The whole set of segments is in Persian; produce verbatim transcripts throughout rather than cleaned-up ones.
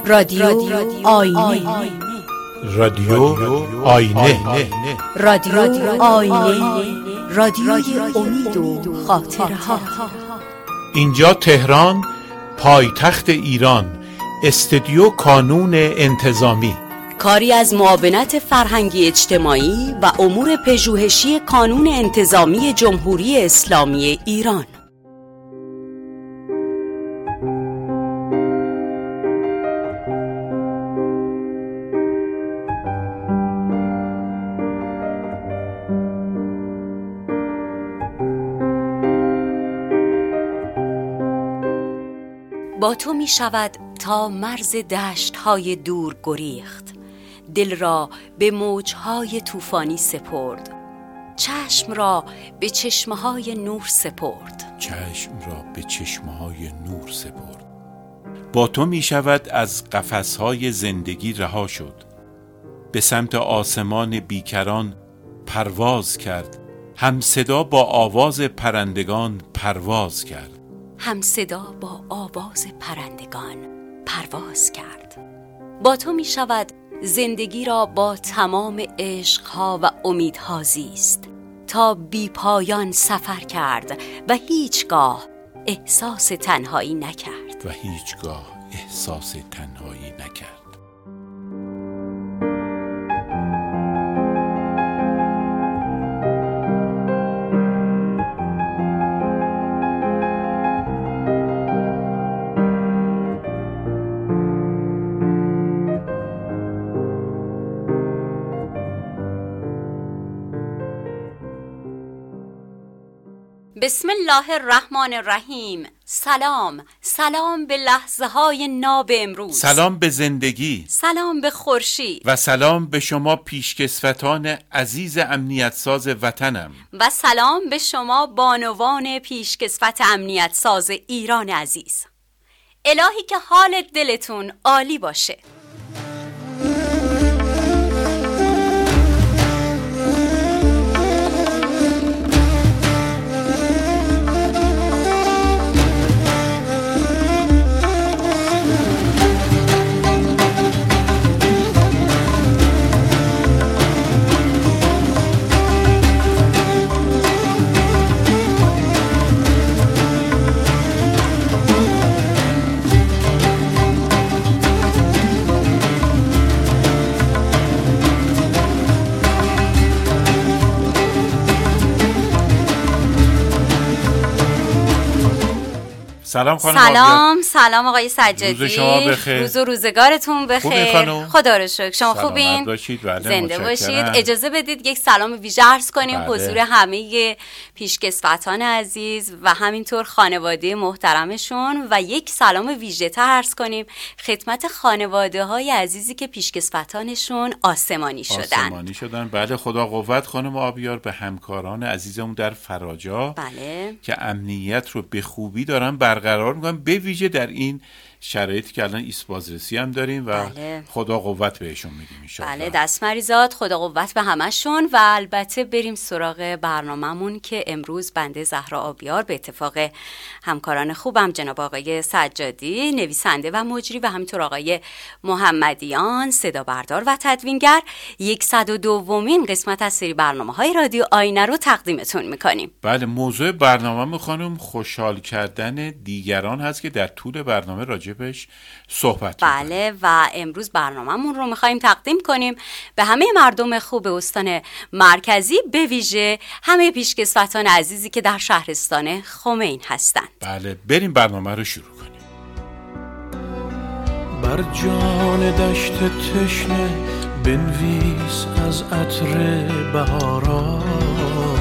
رادیو آینه. رادیو آینه. رادیو آینه. رادیوی امید و خاطرها. اینجا تهران، پایتخت ایران، استودیو کانون انتظامی. کاری از معاونت فرهنگی اجتماعی و امور پژوهشی کانون انتظامی جمهوری اسلامی ایران. با تو می شود تا مرز دشت های دور گریخت، دل را به موجهای طوفانی سپرد، چشم را به چشمه های نور سپرد چشم را به چشمه های نور سپرد. با تو می شود از قفس‌های زندگی رها شد، به سمت آسمان بیکران پرواز کرد، هم صدا با آواز پرندگان پرواز کرد هم صدا با آواز پرندگان پرواز کرد. با تو می شود زندگی را با تمام عشقها و امیدها زیست، تا بی پایان سفر کرد و هیچگاه احساس تنهایی نکرد و هیچگاه احساس تنهایی نکرد. بسم الله الرحمن الرحیم. سلام، سلام به لحظه های ناب امروز، سلام به زندگی، سلام به خورشید و سلام به شما پیشکسوتان عزیز امنیت ساز وطنم، و سلام به شما بانوان پیشکسوت امنیت ساز ایران عزیز. الهی که حال دلتون عالی باشه. سلام خانم سلام آبیار. سلام آقای سجادی. روز شما بخیر. روز و روزگارتون بخیر. خدا رو شکر. شما خوبین؟ باشید. بله، زنده باشید. اجازه بدید یک سلام ویژه عرض کنیم بله. حضور همه پیشکسوتان عزیز و همینطور خانواده محترمشون، و یک سلام ویژه تر عرض کنیم خدمت خانواده های عزیزی که پیشکسوتانشون آسمانی شدن. آسمانی شدن. بله، خدا قوت خانم آبیار به همکاران عزیزمون در فراجا بله. که امنیت رو به خوبی دارن برقرار میکنن، به ویژه در این شرایطی که الان ایست بازرسی هم داریم و بله. خدا قوت بهشون میدیم ان شاء الله. بله، دست مریزاد، خدا قوت به همشون. و البته بریم سراغ برنامه‌مون که امروز بنده زهرا آبیار به اتفاق همکاران خوبم جناب آقای سجادی نویسنده و مجری و همینطور آقای محمدیان صدا بردار و تدوینگر صد و دومین قسمت از سری برنامه‌های رادیو آینه رو تقدیمتون می‌کنیم. بله، موضوع برنامه خانم خوشحال کردن دیگران هست که در طول برنامه راجع بهش صحبت بله می‌کنیم. و امروز برنامه‌مون رو می‌خوایم تقدیم کنیم به همه مردم خوب استان مرکزی، به ویژه همه پیشکسوتان عزیزی که در شهرستان خمین هستند. بله، بریم برنامه رو شروع کنیم. بر جان دشت تشنه بنویس از عطر بهاران،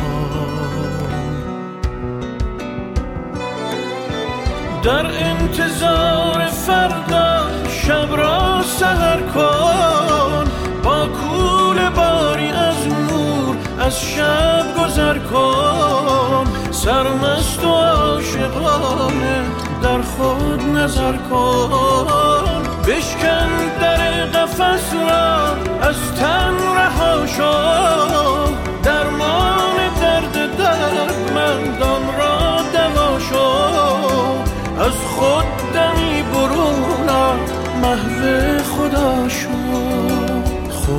در انتظار فردا شب را سحر کن، با کوله باری از نور از شب گذر کن، سرمست و عاشقانه در خود نظر کن، بشکن در قفس را از تن رها شو، درمان درد دردمندان را دوا شو، از خود دمی برون محو خدا شد.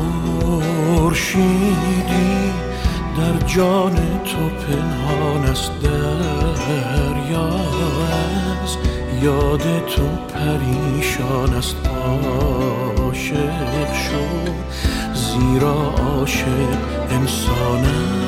خورشیدی در جان تو پنهان است، دریا است یاد تو پریشان است. عاشق شد زیرا عاشق انسان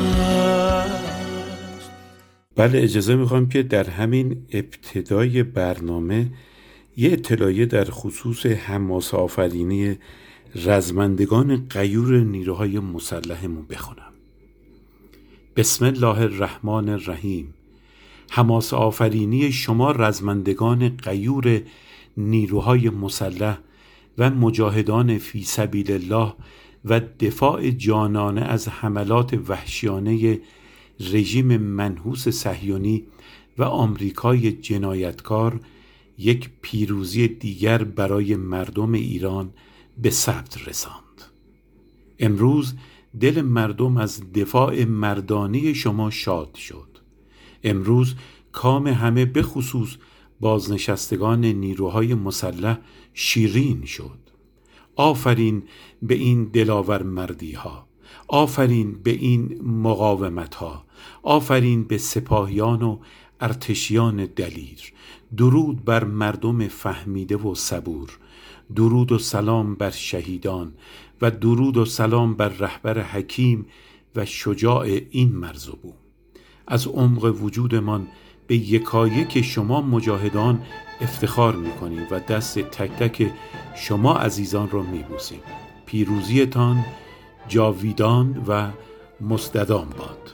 است. بله، اجازه میخوام که در همین ابتدای برنامه یه اطلاعیه در خصوص حماسه آفرینی رزمندگان غیور نیروهای مسلحمون بخونم. بسم الله الرحمن الرحیم. حماسه آفرینی شما رزمندگان غیور نیروهای مسلح و مجاهدان فی سبیل الله و دفاع جانانه از حملات وحشیانه رژیم منحوس صهیونی و آمریکای جنایتکار یک پیروزی دیگر برای مردم ایران به ثبت رساند. امروز دل مردم از دفاع مردانه شما شاد شد. امروز کام همه به خصوص بازنشستگان نیروهای مسلح شیرین شد. آفرین به این دلاور مردی ها، آفرین به این مقاومت ها، آفرین به سپاهیان و ارتشیان دلیر. درود بر مردم فهمیده و صبور، درود و سلام بر شهیدان و درود و سلام بر رهبر حکیم و شجاع این مرز و بوم. از عمق وجودمان به یکایک شما مجاهدان افتخار می‌کنیم و دست تک تک شما عزیزان را می‌بوسیم. پیروزیتان جاویدان و مستدام باد.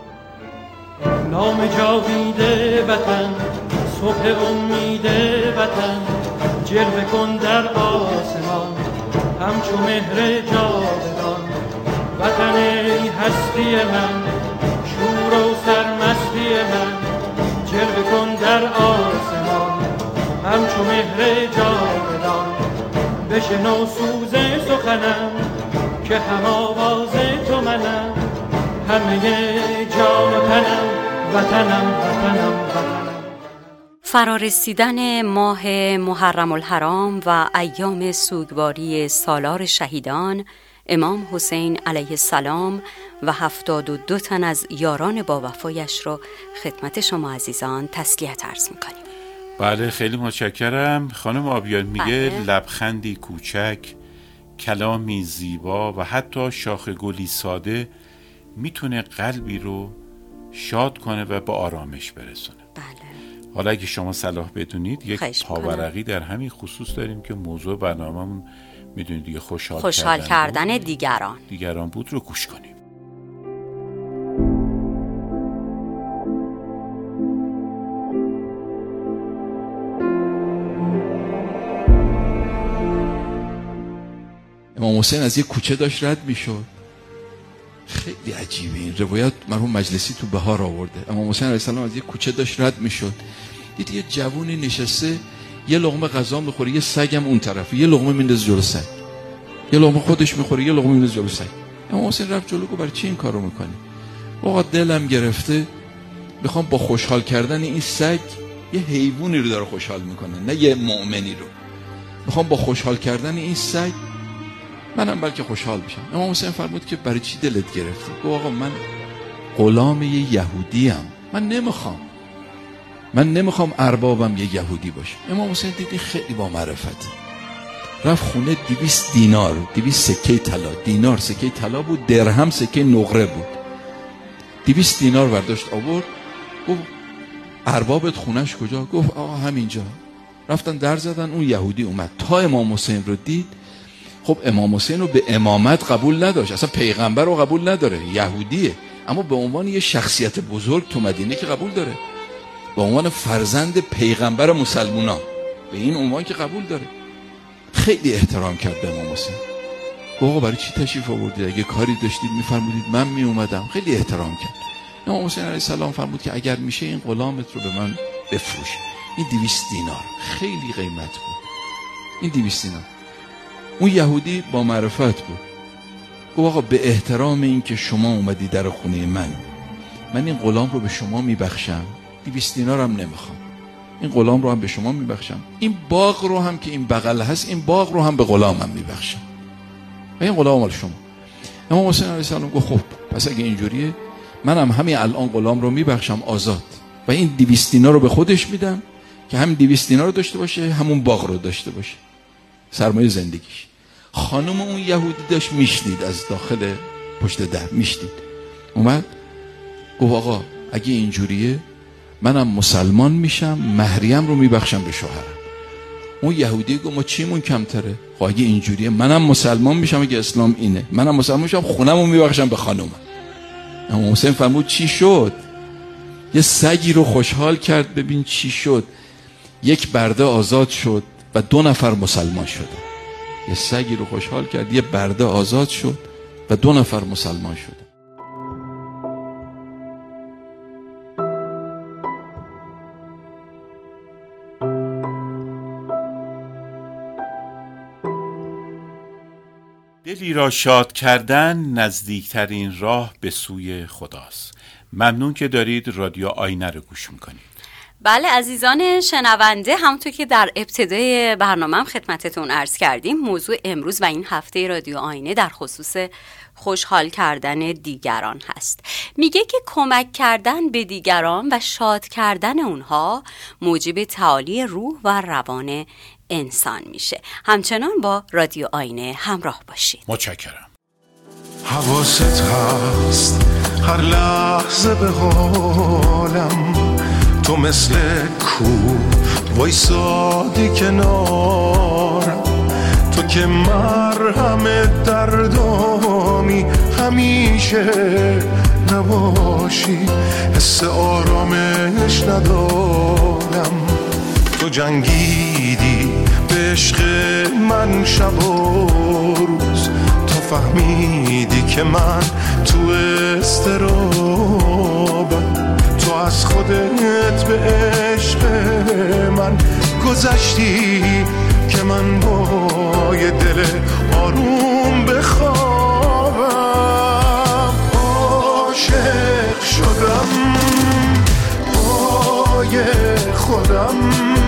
نام جاویده وطن، صبح امید وطن، جلوه کن در آسمان همچو مهر جاودان. وطن ای هستی من، شور و سرمستی من، جلوه کن در آسمان همچو مهر جاودان. بشنو سوز سخنم که هم آواز تو منم، همه جان و تنم وطنم وطنم وطنم. فرارسیدن ماه محرم الحرام و ایام سوگواری سالار شهیدان امام حسین علیه السلام و هفتاد و دو تن از یاران با وفایش را خدمت شما عزیزان تسلیت عرض می‌کنیم. بله، خیلی متشکرم. خانم آبیار میگه بله. لبخندی کوچک، کلامی زیبا و حتی شاخ گلی ساده میتونه قلبی رو شاد کنه و به آرامش برسونه. بله. حالا اگه شما صلاح بدونید یک پاورقی در همین خصوص داریم که موضوع برنامه‌مون میدونید دیگه خوشحال, خوشحال کردن, کردن دیگران دیگران بود رو گوش کنیم. امام حسین از یک کوچه داشت رد میشد. خیلی عجیبه این روایت، مرحوم مجلسی تو بهار آورده. امام حسین علیه السلام از یک کوچه داشت رد میشد، دید یه جوونی نشسته یه لقمه غذا میخوره، یه سگم اون طرف، یه لقمه میندازه جلو سگ، یه لقمه خودش میخوره، یه لقمه میندازه جلو سگ. امام حسین رفت جلو، گفت برای چی این کارو میکنی؟ آقا دلم گرفته، میخوام با خوشحال کردن این سگ یه حیوانی رو داره خوشحال میکنه، نه یه مؤمنی رو. میخوام با خوشحال کردن این سگ منم بلکه خوشحال بشم. امام حسین فرمود که برای چی دلت گرفته؟ گفت آقا من غلام یه یهودی ام، من نمیخوام من نمیخوام اربابم یه یهودی باشه. امام حسین دیدی خیلی با معرفت، رفت خونه دویست دینار، دویست سکه طلا، دینار سکه طلا بود، درهم سکه نقره بود، دویست دینار برداشت آورد. گفت اربابت خونش کجا؟ گفت آقا همینجا. رفتن در زدن، اون یهودی اومد تا امام حسین رو دید. خب امام حسین رو به امامت قبول نداشت، اصلا پیغمبر رو قبول نداره، یهودیه، اما به عنوان یه شخصیت بزرگ تو مدینه که قبول داره، به عنوان فرزند پیغمبر مسلمونا به این عنوان که قبول داره. خیلی احترام کرد به امام حسین. آقا برای چی تشریف آوردید؟ اگه کاری داشتید میفرمودید من می اومدم. خیلی احترام کرد. امام حسین علیه السلام فرمود که اگر میشه این غلامت رو به من بفروش. این دویست دینار خیلی قیمت بود. این دویست دینار. اون یهودی با معرفت بود. گفت آقا به احترام این که شما اومدی در خونه من، من این غلام رو به شما میبخشم، دویست دینارم نمیخوام. این غلام رو هم به شما میبخشم، این باغ رو هم که این بغل هست این باغ رو هم به غلامم میبخشم و این غلام مال شما. امام حسین علیه السلام گفت خب پس اگه اینجوریه منم همین الان غلام رو میبخشم آزاد و این دویست دینار رو به خودش میدم که هم دویست دینار رو داشته باشه همون باغ رو داشته باشه، سرمایه زندگیش. خانم اون یهودی داشت میشنید از داخل پشت در میشنید، اومد گفت آقا اگه اینجوریه منم مسلمان میشم، مهریم رو میبخشم به شوهرم. اون یهودی گفت ما چیمون کمتره؟ خب اگه اینجوریه منم مسلمان میشم، اگه اسلام اینه منم مسلمان میشم، خونم رو میبخشم به خانومم. اما حسین فرمود چی شد؟ یه سگی رو خوشحال کرد، ببین چی شد، یک برده آزاد شد و دو نفر مسلمان شد. یه سگی رو خوشحال کرد، یه برده آزاد شد و دو نفر مسلمان شد. دلی را شاد کردن نزدیکترین راه به سوی خداست. ممنون که دارید رادیو آینه رو گوش میکنید. بله عزیزان شنونده، همونطور که در ابتدای برنامه خدمتتون عرض کردیم، موضوع امروز و این هفته رادیو آینه در خصوص خوشحال کردن دیگران هست. میگه که کمک کردن به دیگران و شاد کردن اونها موجب تعالی روح و روان انسان میشه. همچنان با رادیو آینه همراه باشید. متشکرم. حواست هست هر لحظه به حالم، تو مثل کو وایسادی کنارم، تو که مرهم دردامی همیشه نباشی، حس آرامش ندارم. تو جنگیدی به عشق من شب و روز، تو فهمیدی که من تو استرابم، تو از خودت به عشق من گذشتی که من با یه دل آروم بخوابم. عاشق شدم پای خودم،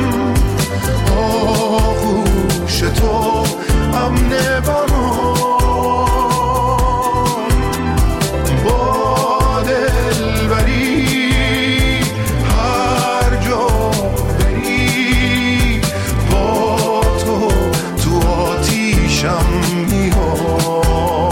آغوش تو امن برام، با دلبری هر جا بری، با تو تو آتیشم میام.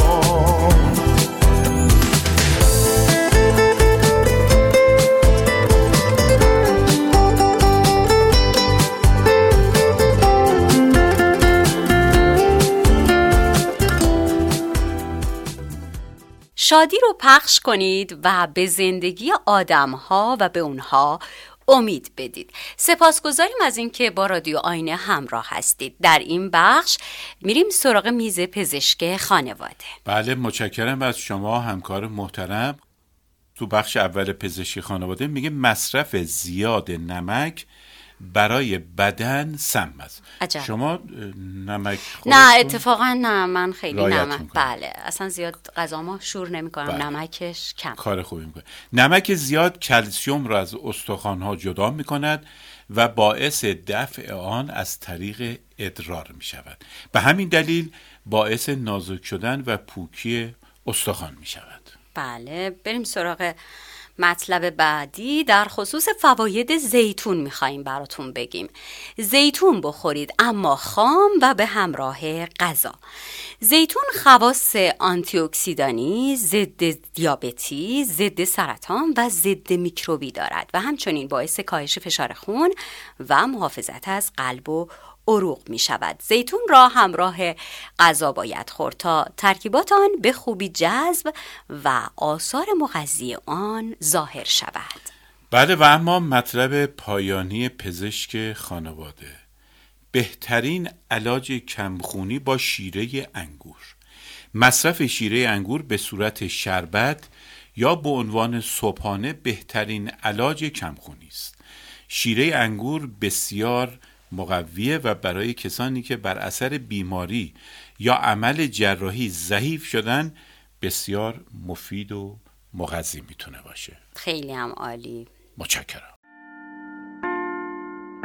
شادی رو پخش کنید و به زندگی آدم‌ها و به اونها امید بدید. سپاسگزاریم از اینکه با رادیو آینه همراه هستید. در این بخش میریم سراغ میز پزشک خانواده. بله متشکرم از شما همکار محترم. تو بخش اول پزشکی خانواده میگه مصرف زیاد نمک برای بدن سم است. عجب. شما نمک نه اتفاقا نه، من خیلی نمک میکنم. بله اصلا زیاد غذامو شور نمی کنم. بله. نمکش کم. کار خوبی میکنه. نمک زیاد کلسیم را از استخوان‌ها جدا میکند و باعث دفع آن از طریق ادرار میشود. به همین دلیل باعث نازک شدن و پوکی استخوان میشود. بله بریم سراغ مطلب بعدی. در خصوص فواید زیتون میخواییم براتون بگیم. زیتون بخورید اما خام و به همراه غذا. زیتون خواص آنتی اکسیدانی، ضد دیابتی، ضد سرطان و ضد میکروبی دارد و همچنین باعث کاهش فشار خون و محافظت از قلب و عروق می شود. زیتون را همراه غذا باید خورد تا ترکیبات آن به خوبی جذب و آثار مغذی آن ظاهر شود. بله و اما مطلب پایانی پزشک خانواده. بهترین علاج کمخونی با شیره انگور. مصرف شیره انگور به صورت شربت یا به عنوان صبحانه بهترین علاج کمخونی است. شیره انگور بسیار مقویه و برای کسانی که بر اثر بیماری یا عمل جراحی ضعیف شدن بسیار مفید و مغذی میتونه باشه. خیلی هم عالی. متشکرم.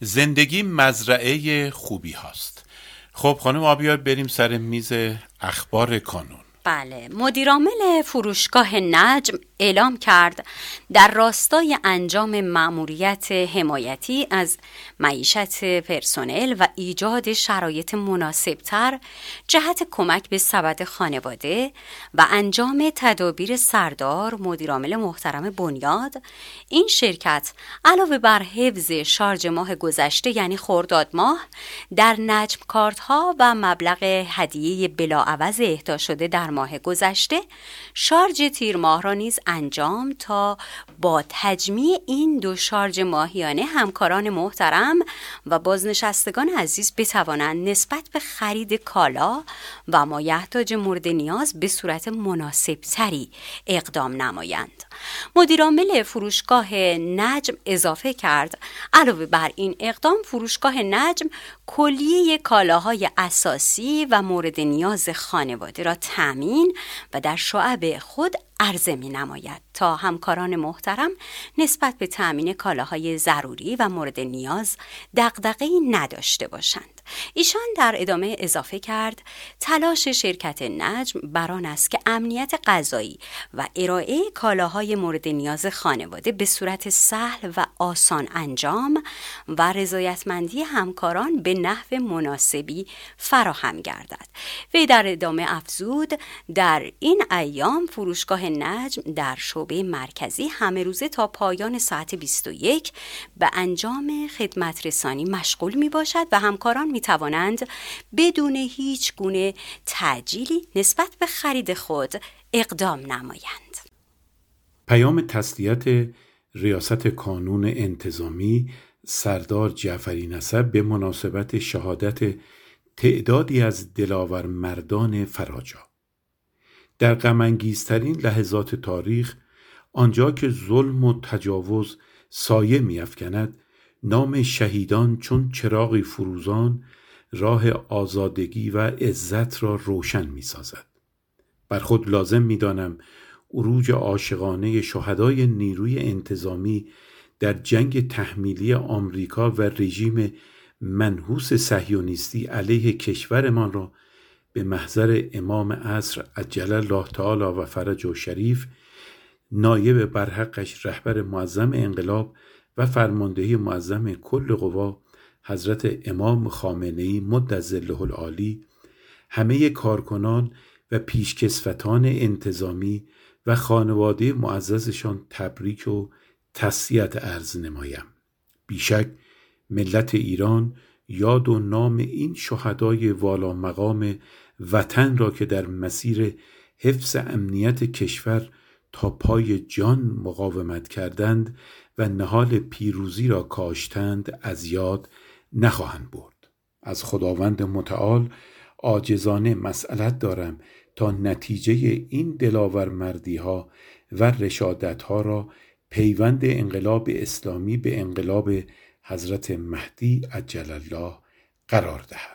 زندگی مزرعه خوبی هاست. خب خانم آبیار، بریم سر میز اخبار کانون. بله، مدیرعامل فروشگاه نجم اعلام کرد در راستای انجام مأموریت حمایتی از معیشت پرسنل و ایجاد شرایط مناسبتر جهت کمک به سبد خانواده و انجام تدابیر سردار مدیرعامل محترم بنیاد، این شرکت علاوه بر حفظ شارژ ماه گذشته یعنی خرداد ماه در نجم کارت ها و مبلغ هدیه بلاعوض اهدا شده در ماه گذشته، شارژ تیر ماه را نیز انجام تا با تجمیع این دو شارژ ماهیانه همکاران محترم و بازنشستگان عزیز بتوانند نسبت به خرید کالا و مایحتاج مورد نیاز به صورت مناسب تری اقدام نمایند. مدیرعامل فروشگاه نجم اضافه کرد علاوه بر این اقدام، فروشگاه نجم کلیه کالاهای اساسی و مورد نیاز خانواده را تامین و در شعب خود عرضه می نماید تا همکاران محترم نسبت به تامین کالاهای ضروری و مورد نیاز دغدغه‌ای نداشته باشند. ایشان در ادامه اضافه کرد تلاش شرکت نجم بر آن است که امنیت غذایی و ارائه کالاهای مورد نیاز خانواده به صورت سهل و آسان انجام و رضایتمندی همکاران به نحو مناسبی فراهم گردد. وی در ادامه افزود در این ایام فروشگاه نجم در شعبه مرکزی همه روزه تا پایان ساعت بیست و یک به انجام خدمت رسانی مشغول می باشد و همکاران می توانند بدون هیچ گونه تعجیلی نسبت به خرید خود اقدام نمایند. پیام تسلیت ریاست کانون انتظامی سردار جعفری نسب به مناسبت شهادت تعدادی از دلاور مردان فراجا. در غم‌انگیزترین لحظات تاریخ، آنجا که ظلم و تجاوز سایه می‌افکند، نام شهیدان چون چراغی فروزان راه آزادگی و عزت را روشن می‌سازد. بر خود لازم می‌دانم عروج عاشقانه شهدای نیروی انتظامی در جنگ تحمیلی آمریکا و رژیم منحوس صهیونیستی علیه کشورمان را به محضر امام عصر عجل الله تعالی و فرجه شریف، نایب برحقش رهبر معظم انقلاب و فرماندهی معظم کل قوا حضرت امام خامنه‌ای مد ظله العالی، همه کارکنان و پیشکسوتان انتظامی و خانواده معززشان تبریک و تسلیت عرض نمایم. بیشک ملت ایران یاد و نام این شهدای والا مقام وطن را که در مسیر حفظ امنیت کشور تا پای جان مقاومت کردند و نهال پیروزی را کاشتند از یاد نخواهند برد. از خداوند متعال عاجزانه مسئلت دارم تا نتیجه این دلاور مردی ها و رشادت ها را پیوند انقلاب اسلامی به انقلاب حضرت مهدی عجل الله قرار دهد.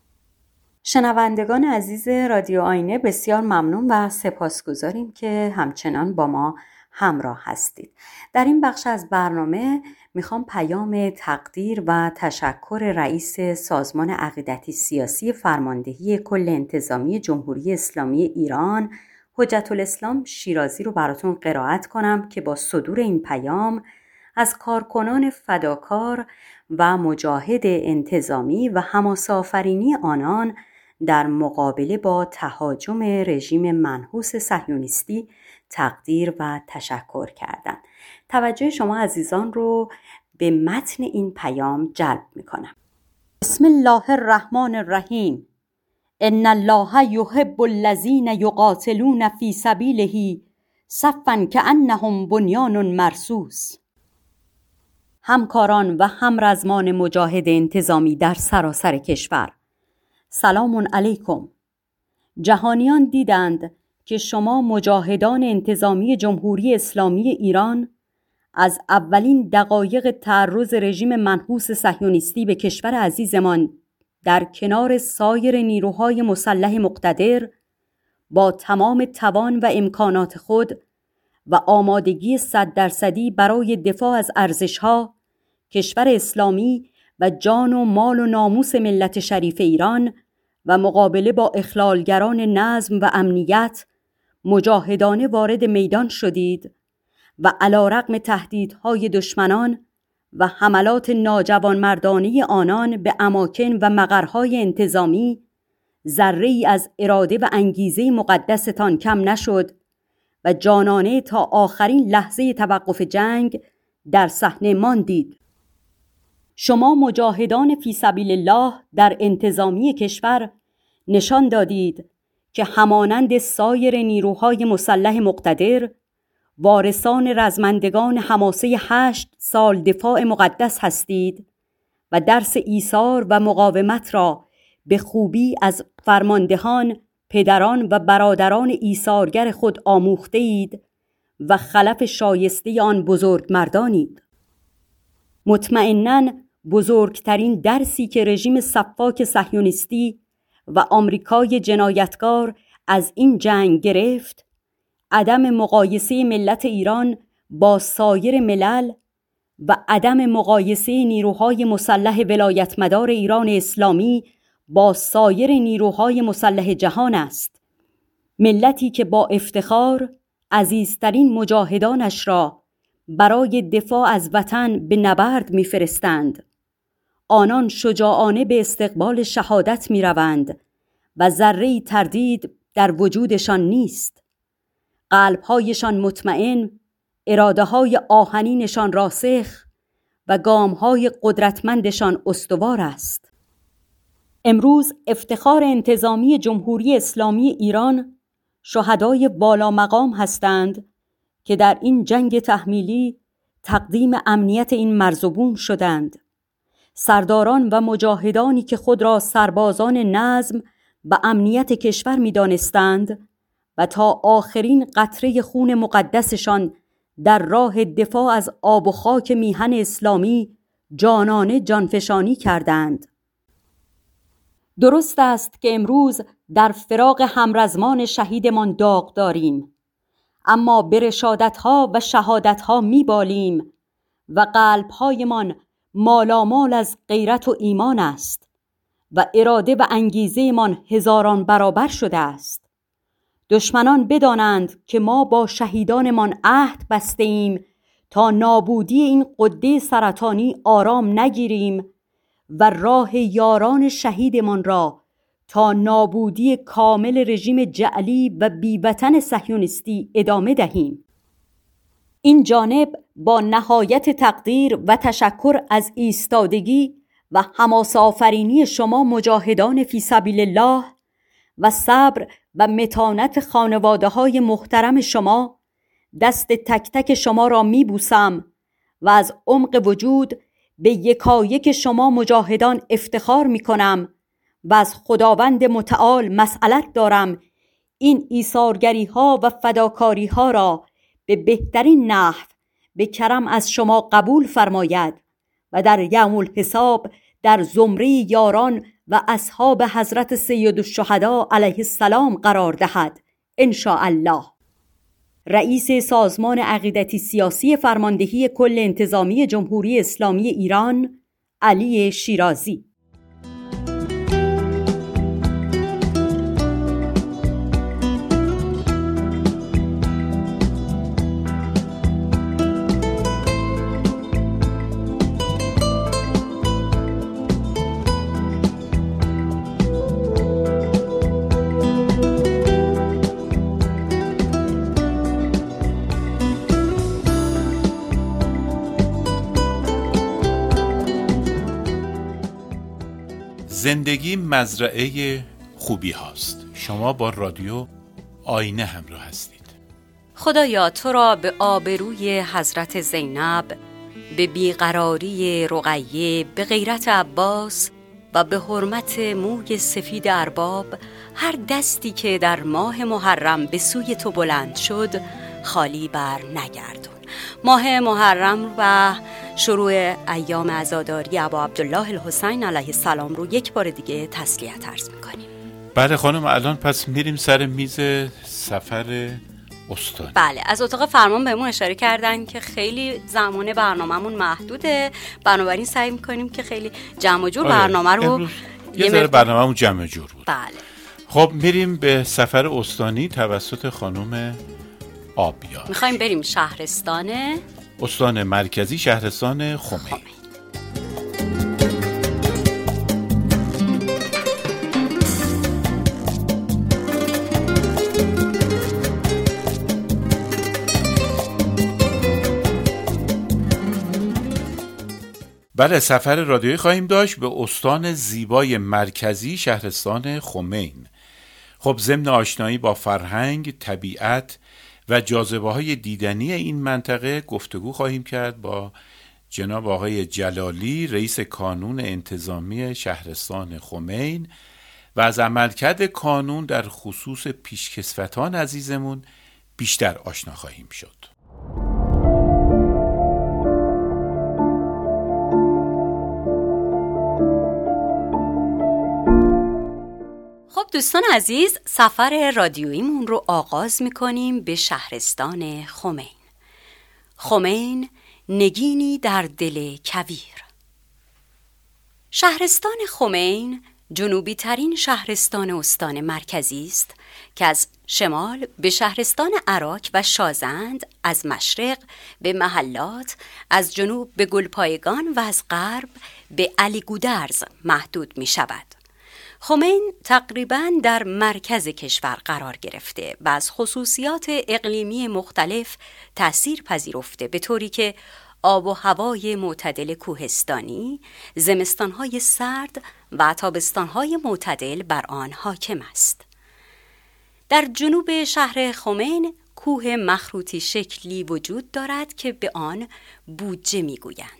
شنوندگان عزیز رادیو آینه، بسیار ممنون و سپاسگزاریم که همچنان با ما همراه هستید. در این بخش از برنامه میخوام پیام تقدیر و تشکر رئیس سازمان عقیدتی سیاسی فرماندهی کل انتظامی جمهوری اسلامی ایران حجت الاسلام شیرازی رو براتون قرائت کنم که با صدور این پیام از کارکنان فداکار و مجاهد انتظامی و حماسه آفرینی آنان در مقابله با تهاجم رژیم منحوس صهیونیستی تقدیر و تشکر کردند. توجه شما عزیزان رو به متن این پیام جلب می‌کنم. بسم الله الرحمن الرحیم. ان الله یحب الذین یقاتلون فی سبیله صفا کأنهم بنیان مرصوص. همکاران و همرزمان مجاهد انتظامی در سراسر کشور، سلام علیکم. جهانیان دیدند که شما مجاهدان انتظامی جمهوری اسلامی ایران از اولین دقایق تعرض رژیم منحوس صهیونیستی به کشور عزیزمان در کنار سایر نیروهای مسلح مقتدر با تمام توان و امکانات خود و آمادگی صد درصدی برای دفاع از ارزش‌ها، کشور اسلامی و جان و مال و ناموس ملت شریف ایران و مقابله با اخلالگران نظم و امنیت مجاهدانه وارد میدان شدید و علی‌رغم تهدیدهای دشمنان و حملات ناجوانمردانه آنان به اماکن و مقرهای انتظامی ذره‌ای از اراده و انگیزه مقدستان کم نشد و جانانه تا آخرین لحظه توقف جنگ در صحنه ماندید. شما مجاهدان فی سبیل الله در انتظامی کشور نشان دادید که همانند سایر نیروهای مسلح مقتدر وارثان رزمندگان حماسه هشت سال دفاع مقدس هستید و درس ایثار و مقاومت را به خوبی از فرماندهان، پدران و برادران ایثارگر خود آموخته اید و خلف شایسته آن بزرگ مردانید. مطمئناً بزرگترین درسی که رژیم سفاک صهیونیستی و آمریکای جنایتکار از این جنگ گرفت، عدم مقایسه ملت ایران با سایر ملل و عدم مقایسه نیروهای مسلح ولایتمدار ایران اسلامی با سایر نیروهای مسلح جهان است. ملتی که با افتخار عزیزترین مجاهدانش را برای دفاع از وطن به نبرد می‌فرستند. آنان شجاعانه به استقبال شهادت می‌روند و ذره‌ای تردید در وجودشان نیست. قلب‌هایشان مطمئن، اراده‌های آهنینشان راسخ و گام‌های قدرتمندشان استوار است. امروز افتخار انتظامی جمهوری اسلامی ایران شهدای والا مقام هستند که در این جنگ تحمیلی تقدیم امنیت این مرز و بوم شدند. سرداران و مجاهدانی که خود را سربازان نظم و امنیت کشور می دانستند و تا آخرین قطره خون مقدسشان در راه دفاع از آب و خاک میهن اسلامی جانانه جانفشانی کردند. درست است که امروز در فراق همرزمان شهیدمان داغ داریم، اما به رشادتها و شهادتها میبالیم و قلبهایمان مالامال از غیرت و ایمان است و اراده و انگیزه من هزاران برابر شده است. دشمنان بدانند که ما با شهیدانمان عهد بسته ایم تا نابودی این غده سرطانی آرام نگیریم و راه یاران شهیدمان را تا نابودی کامل رژیم جعلی و بیوطن صهیونیستی ادامه دهیم. این جانب با نهایت تقدیر و تشکر از ایستادگی و حماس آفرینی شما مجاهدان فی سبیل الله و صبر و متانت خانواده های محترم شما، دست تک تک شما را می بوسم و از عمق وجود به یکایک شما مجاهدان افتخار می کنم و از خداوند متعال مسئلت دارم این ایثارگری ها و فداکاری ها را به بهترین نحو به کرم از شما قبول فرماید و در یوم الحساب در زمره یاران و اصحاب حضرت سید الشهدا علیه السلام قرار دهد ان شاء الله. رئیس سازمان عقیدتی سیاسی فرماندهی کل انتظامی جمهوری اسلامی ایران، علی شیرازی. زندگی مزرعه خوبی هاست. شما با رادیو آینه همراه هستید. خدایا تو را به آبروی حضرت زینب، به بیقراری رقیه، به غیرت عباس و به حرمت موی سفید ارباب، هر دستی که در ماه محرم به سوی تو بلند شد خالی بر نگردون. ماه محرم و شروع ایام عزاداری ابا عبدالله الحسین علیه السلام رو یک بار دیگه تسلیت عرض میکنیم. بله خانم، الان پس میریم سر میز سفر استانی. بله، از اتاق فرمان بهمون اشاره کردن که خیلی زمان برنامه‌مون محدوده، بنابراین سعی می‌کنیم که خیلی جمع و جور آره. برنامه رو یه ذره برنامه‌مون جمع و جور بود. بله. خب میریم به سفر استانی توسط خانم آبیار. میخوایم بریم شهرستان استان مرکزی، شهرستان خمین. بله، سفر رادیویی خواهیم داشت به استان زیبای مرکزی، شهرستان خمین. خب ضمن آشنایی با فرهنگ، طبیعت و جاذبه‌های دیدنی این منطقه گفتگو خواهیم کرد با جناب آقای جلالی، رئیس کانون انتظامی شهرستان خمین و از عملکرد کانون در خصوص پیشکسوتان عزیزمون بیشتر آشنا خواهیم شد. خب دوستان عزیز، سفر رادیوییمون رو آغاز میکنیم به شهرستان خمین. خمین نگینی در دل کویر. شهرستان خمین جنوبی ترین شهرستان استان مرکزی است که از شمال به شهرستان عراک و شازند، از مشرق به محلات، از جنوب به گلپایگان و از غرب به علی گودرز محدود می شود. خمین تقریباً در مرکز کشور قرار گرفته و از خصوصیات اقلیمی مختلف تأثیر پذیرفته، به طوری که آب و هوای معتدل کوهستانی، زمستان‌های سرد و تابستان‌های معتدل بر آن حاکم است. در جنوب شهر خمین کوه مخروطی شکلی وجود دارد که به آن بودجه می‌گویند.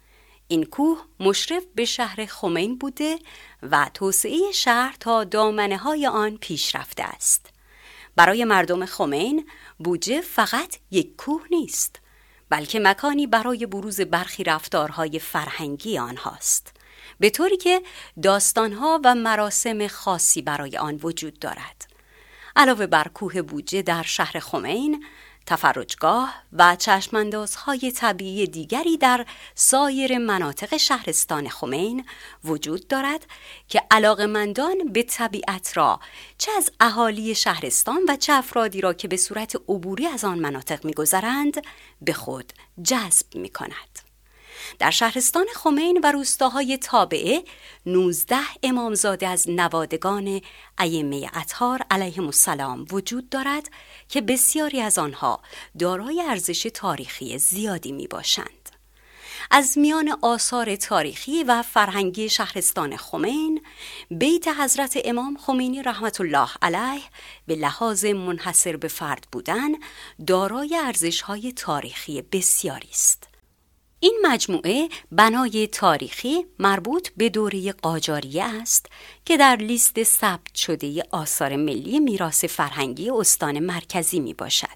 این کوه مشرف به شهر خمین بوده و توسعه شهر تا دامنه‌های آن پیش رفته است. برای مردم خمین بودجه فقط یک کوه نیست، بلکه مکانی برای بروز برخی رفتارهای فرهنگی آنهاست، به طوری که داستانها و مراسم خاصی برای آن وجود دارد. علاوه بر کوه بودجه در شهر خمین، تفرجگاه و چشماندازهای طبیعی دیگری در سایر مناطق شهرستان خمین وجود دارد که علاقه‌مندان به طبیعت را، چه از اهالی شهرستان و چه افرادی را که به صورت عبوری از آن مناطق می‌گذرند، به خود جذب می‌کند. در شهرستان خمین و روستاهای تابعه نوزده امامزاده از نوادگان ائمه اطهار علیهم السلام وجود دارد که بسیاری از آنها دارای ارزش تاریخی زیادی می باشند. از میان آثار تاریخی و فرهنگی شهرستان خمین، بیت حضرت امام خمینی رحمت الله علیه به لحاظ منحصر به فرد بودن دارای ارزش‌های تاریخی بسیاری است. این مجموعه بنای تاریخی مربوط به دوره قاجاریه است که در لیست ثبت شده آثار ملی میراث فرهنگی استان مرکزی می باشد.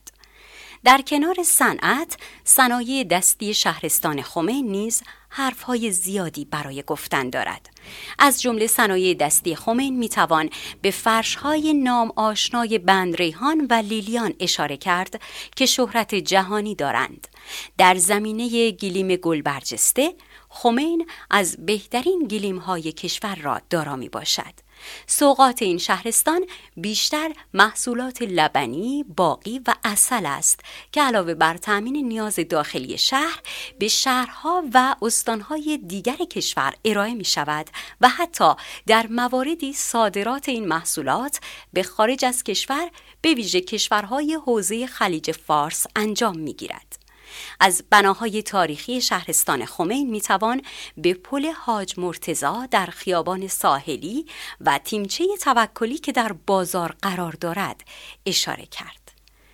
در کنار صنعت، صنایع دستی شهرستان خمین نیز حرفهای زیادی برای گفتن دارد. از جمله صنایع دستی خمین میتوان به فرشهای نام آشنای بند ریحان و لیلیان اشاره کرد که شهرت جهانی دارند. در زمینه گلیم گل برجسته، خمین از بهترین گلیم‌های کشور را دارا می باشد. سوغات این شهرستان بیشتر محصولات لبنی، باقی و عسل است که علاوه بر تأمین نیاز داخلی شهر به شهرها و استانهای دیگر کشور ارائه می شود و حتی در مواردی صادرات این محصولات به خارج از کشور، به ویژه کشورهای حوزه خلیج فارس انجام می گیرد. از بناهای تاریخی شهرستان خمین میتوان به پل حاج مرتضی در خیابان ساحلی و تیمچه توکلی که در بازار قرار دارد اشاره کرد.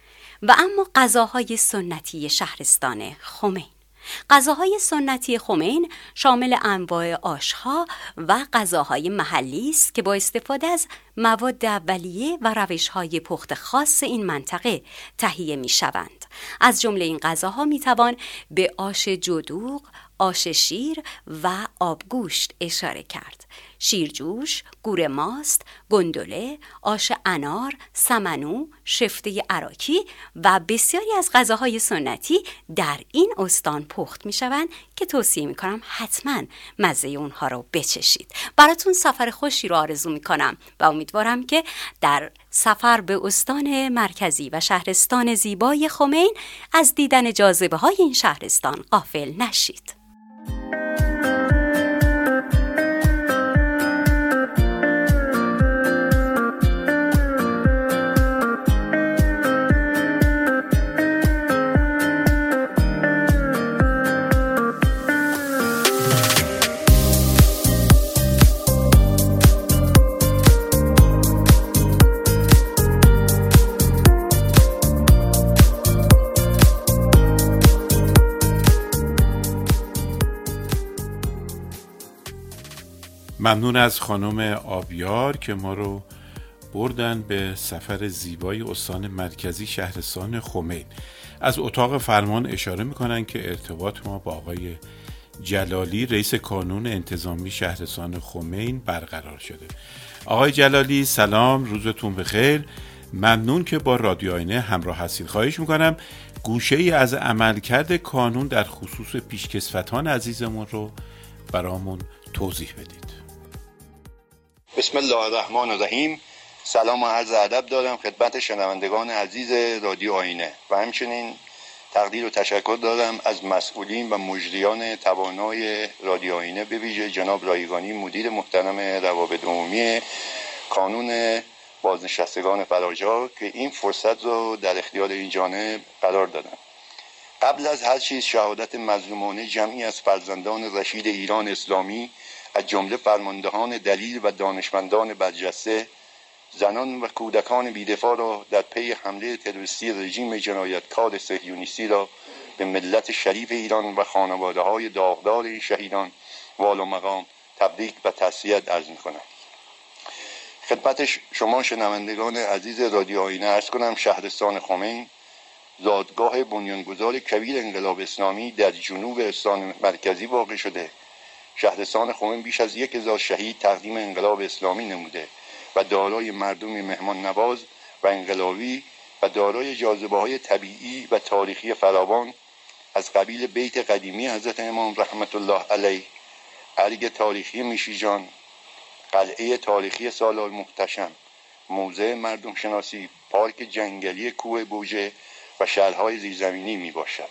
و اما غذاهای سنتی شهرستان خمین. غذاهای سنتی خمین شامل انواع آش‌ها و غذاهای محلی است که با استفاده از مواد اولیه و روش‌های پخت خاص این منطقه تهیه می‌شوند. از جمله این غذاها می‌توان به آش جدوغ، آش شیر و آبگوشت اشاره کرد. شیرجوش، گور ماست، گندله، آش انار، سمنو، شفته عراکی و بسیاری از غذاهای سنتی در این استان پخت می شوند که توصیه می کنم حتما مزه اونها رو بچشید. براتون سفر خوشی رو آرزو می کنم و امیدوارم که در سفر به استان مرکزی و شهرستان زیبای خمین از دیدن جاذبه های این شهرستان غافل نشید. ممنون از خانم آبیار که ما رو بردن به سفر زیبای استان مرکزی شهرستان خمین. از اتاق فرمان اشاره میکنن که ارتباط ما با آقای جلالی رئیس کانون انتظامی شهرستان خمین برقرار شده. آقای جلالی سلام، روزتون بخیر. ممنون که با رادیو آینه همراه هستید. خواهش میکنم گوشه ای از عملکرد کانون در خصوص پیشکسوتان عزیزمون رو برامون توضیح بدید. بسم الله الرحمن الرحیم. سلام و عرض ادب دارم خدمت شنوندگان عزیز رادیو آینه و همچنین تقدیر و تشکر دارم از مسئولین و مجریان توانای رادیو آینه، به ویژه جناب رایگانی مدیر محترم روابط عمومی کانون بازنشستگان فرارجا که این فرصت رو در اختیار این جانب قرار دادن. قبل از هر چیز شهادت مظلومانه جمعی از فرزندان رشید ایران اسلامی از جمله فرماندهان دلیر و دانشمندان برجسته، زنان و کودکان بی‌دفاع را در پی حمله تروریستی رژیم جنایتکار صهیونیستی را به ملت شریف ایران و خانواده‌های داغدار این شهیدان والا مقام تبریک و تسلیت عرض می‌کنم. خدمت شما شنوندگان عزیز رادیو آینه عرض کنم شهرستان خمین زادگاه بنیانگذار کبیر انقلاب اسلامی در جنوب استان مرکزی واقع شده. شهرستان خمین بیش از یک هزار شهید تقدیم انقلاب اسلامی نموده و دارای مردمی مهمان نواز و انقلابی و دارای جاذبه‌های طبیعی و تاریخی فراوان از قبیل بیت قدیمی حضرت امام رحمت الله علیه، ارگ تاریخی میشیجان، قلعه تاریخی سالار محتشم، موزه مردم شناسی، پارک جنگلی کوه بوجه و شهرهای زیرزمینی می باشد.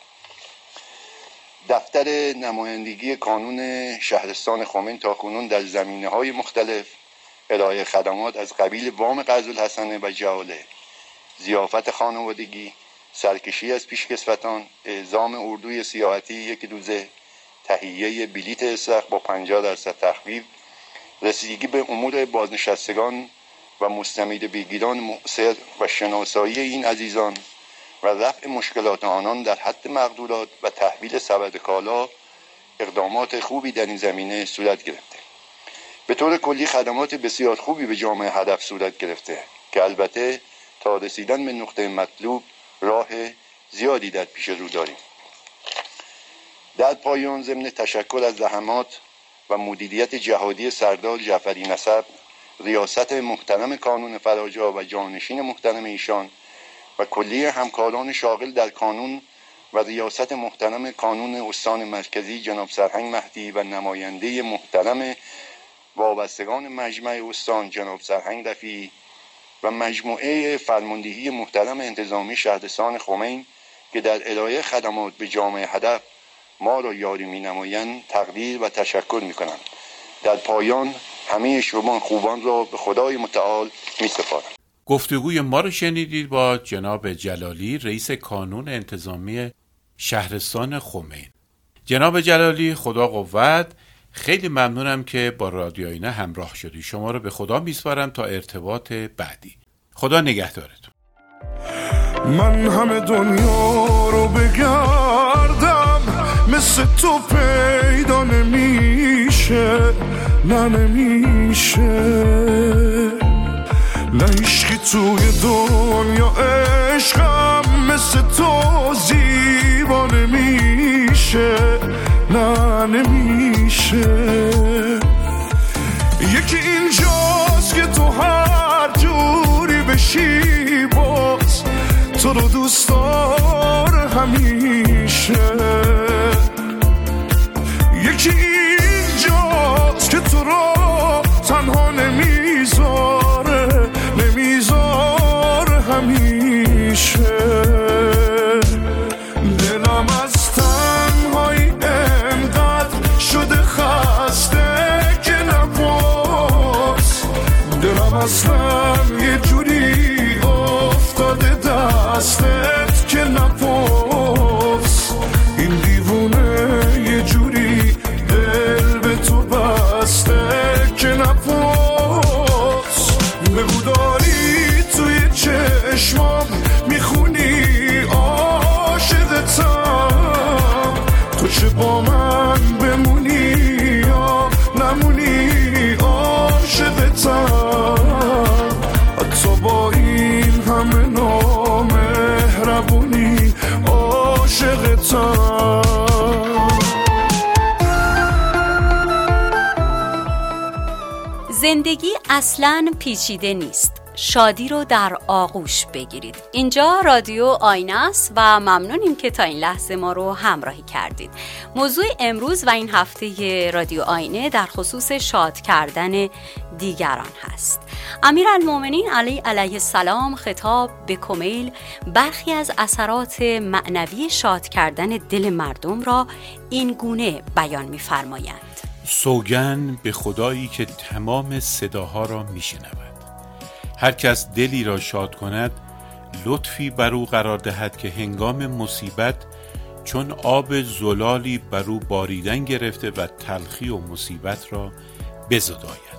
دفتر نمایندگی کانون شهرستان خمین تاکنون در زمینه‌های مختلف ارائه خدمات از قبیل وام قرض‌الحسنه و جعاله، ضیافت خانوادگی، سرکشی از پیشکسوتان، اعزام اردوی سیاحتی یک روزه، تهیه بلیط استخر با پنجاه درصد تخفیف، رسیدگی به امور بازنشستگان و مستمید بگیران مؤثر و شناسایی این عزیزان و رفع مشکلات آنان در حد مقدورات و تحویل سبد کالا اقدامات خوبی در این زمینه صورت گرفته. به طور کلی خدمات بسیار خوبی به جامعه هدف صورت گرفته که البته تا رسیدن به نقطه مطلوب راه زیادی در پیش رو داریم. در پایان ضمن تشکر از زحمات و مدیریت جهادی سردار جعفری نسب، ریاست محترم کانون فرارجا و جانشین محترم ایشان و کلیه همکاران شاغل در کانون و ریاست محترم کانون استان مرکزی جناب سرهنگ مهدی و نماینده محترم وابستگان مجمع استان جناب سرهنگ رفیعی و مجموعه فرماندهی محترم انتظامی شهرستان خمین که در ارائه خدمات به جامعه هدف ما را یاری می نمایند تقدیر و تشکر می کنم. در پایان همه شما خوبان را به خدای متعال می سپارم. گفتگوی ما رو شنیدید با جناب جلالی رئیس کانون انتظامی شهرستان خمین. جناب جلالی خدا قوت، خیلی ممنونم که با رادیو آینه همراه شدی. شما رو به خدا میسپارم تا ارتباط بعدی. خدا نگهدارتون. من همه دنیا رو بگردم مثل تو پیدا نمیشه، نه نمیشه. نه عشقی توی دنیا عشقم مثل تو زیبا نمیشه، نه نمیشه. یکی اینجاست که تو هر جوری بشی باز تو رو دوست داره همیشه. یکی اینجاست که تو رو تنها نمیذاره، نمیذاره همیشه. دلم از تنهایی انقدر شده خسته که نباز، دلم اصلا یه جوری افتاده دستت که نباز. این دیوونه یه جوری دل به تو بسته که نباز. بگو داری توی چشمام میخونی عاشقتم، تو چه با من بمونی یا نمونی عاشقتم. حتی با این همه نامهربونی عاشقتم. زندگی اصلاً پیچیده نیست. شادی رو در آغوش بگیرید. اینجا رادیو آینه است و ممنونیم که تا این لحظه ما رو همراهی کردید. موضوع امروز و این هفته رادیو آینه در خصوص شاد کردن دیگران هست. امیرالمومنین علی علیه السلام خطاب به کمیل برخی از اثرات معنوی شاد کردن دل مردم را این گونه بیان می‌فرمایند: سوگند به خدایی که تمام صداها را میشنود. هر کس دلی را شاد کند لطفی بر او قرار دهد که هنگام مصیبت چون آب زلالی بر او باریدن گرفته و تلخی و مصیبت را بزداید.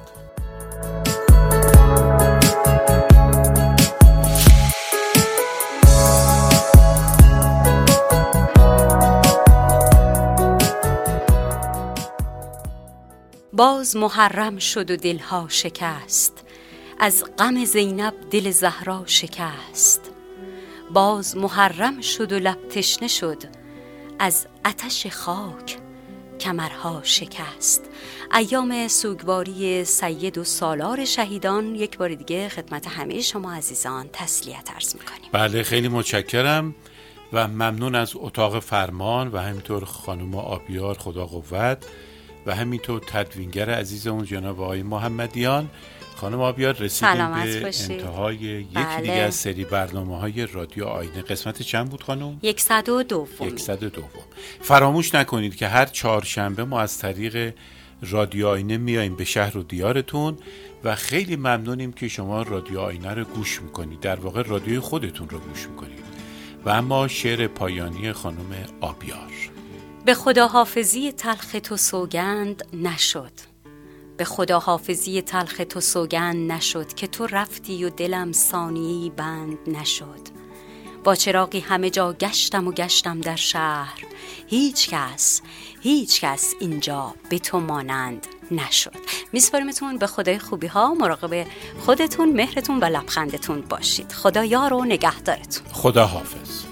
باز محرم شد و دلها شکست، از غم زینب دل زهرا شکست. باز محرم شد و لب تشنه شد، از آتش خاک کمرها شکست. ایام سوگواری سید و سالار شهیدان یک بار دیگه خدمت همه شما عزیزان تسلیت عرض میکنیم. بله، خیلی متشکرم و ممنون از اتاق فرمان و همینطور خانم آبیار خدا قوت و همینطور تدوینگر عزیزمون جناب آقای محمدیان. خانم آبیار، رسیدیم به انتهای یک بله. دیگه از سری برنامه‌های رادیو آینه. قسمت چند بود خانم؟ یکصد و دوم. یکصد و دوم. فراموش نکنید که هر چهارشنبه ما از طریق رادیو آینه میاییم به شهر و دیارتون و خیلی ممنونیم که شما رادیو آینه رو گوش میکنید، در واقع رادیوی خودتون رو گوش میکنید. و اما شعر پایانی خانم آبیار: به خداحافظی تلخ تو سوگند نشد، به خداحافظی تلخ تو سوگند نشد، که تو رفتی و دلم ثانیه‌ای بند نشد. با چراغی همه جا گشتم و گشتم در شهر، هیچ کس هیچ کس اینجا به تو مانند نشد. میسپاریمتون به خدای خوبی ها. مراقب خودتون، مهرتون و لبخندتون باشید. خدا یار و نگهدارتون. خدا حافظ.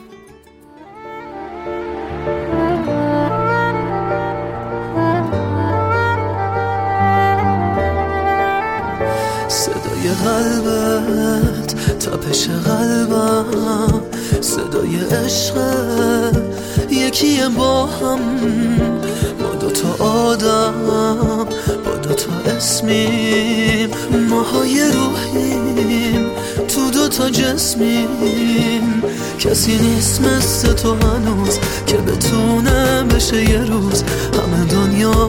صدای قلبت، تپش قلبم، صدای عشق یکیه با هم. ما دوتا آدم با دوتا اسمیم، ماهای روحیم تو دوتا جسمیم. کسی نیست مثل تو هنوز که بتونه بشه یه روز همه دنیا.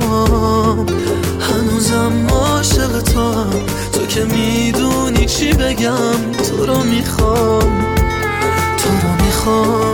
هنوزم عاشق تو هم، تو که میدونی چی بگم. تو رو میخوام، تو رو میخوام.